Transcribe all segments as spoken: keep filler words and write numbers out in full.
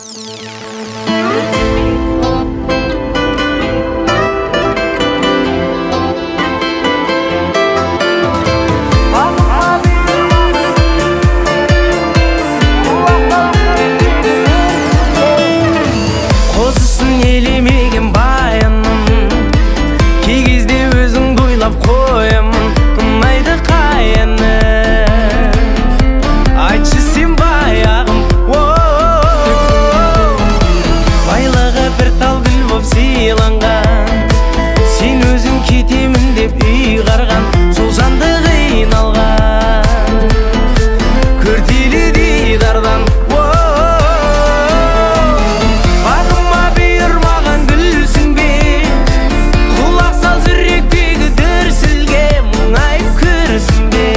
Қозысын елемеген баяным, кей кезде өзіңді ойлап қоямын, ұнайды қайыны. Айтшы сен баяғым, байлығы бір тал гүл боп сыйланған, сен өзің кетемін деп үй қарған, сол жанды қиналған көртейлі дидардан. Бағыма бұйырмаған гүлсің бе, құлақ сал жүректегі дүрсілге, мұңайып күрсің бе.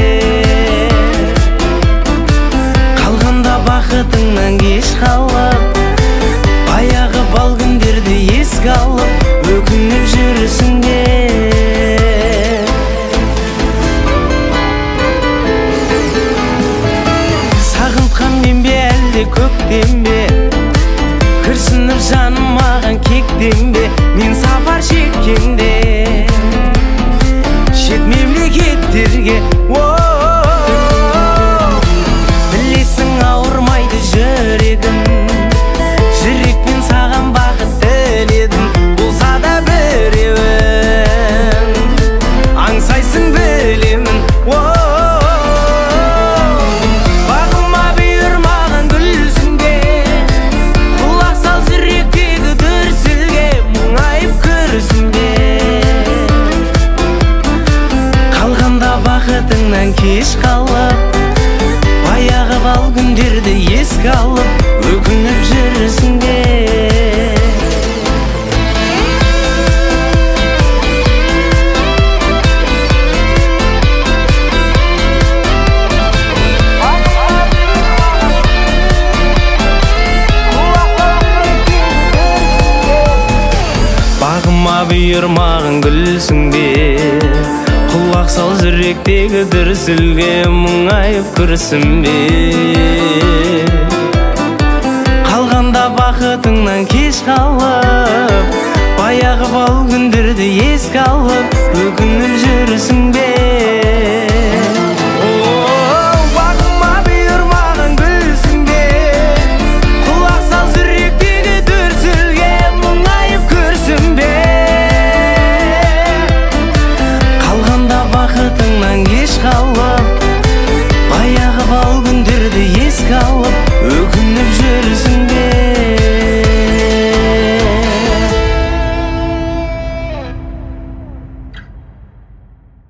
Қалғанда бақытыңнан кеш қалып, баяғы бал күндерді еске алып, өкініп жүрсің бе. Сағынтқан мен бе әлде көктем бе, күрсініп жаным маған кектен бе, мен сапар шеккенде шет мемлекеттерге. Білесің ауырмайды жүрегім, жүрекпен саған бақыт тіледім, болса да біреуін аңсайсың білемін. Бағыма бұйырмаған гүлсің бе, құлақ сал жүректегі дүрсілге, мұңайып күрсің бе. Қалғанда бақытыңнан кеш қалып, баяғы бал күндерді еске алып, өкініп жүрсің бе. Бағыма бұйырмаған гүлсің бе, құлақ сал жүректегі дүрсілге, мұңайып күрсін бе. Қалғанда бақытыңнан кеш қалып, баяғы бал күндерді еске алып, өкініп жүрсің бе.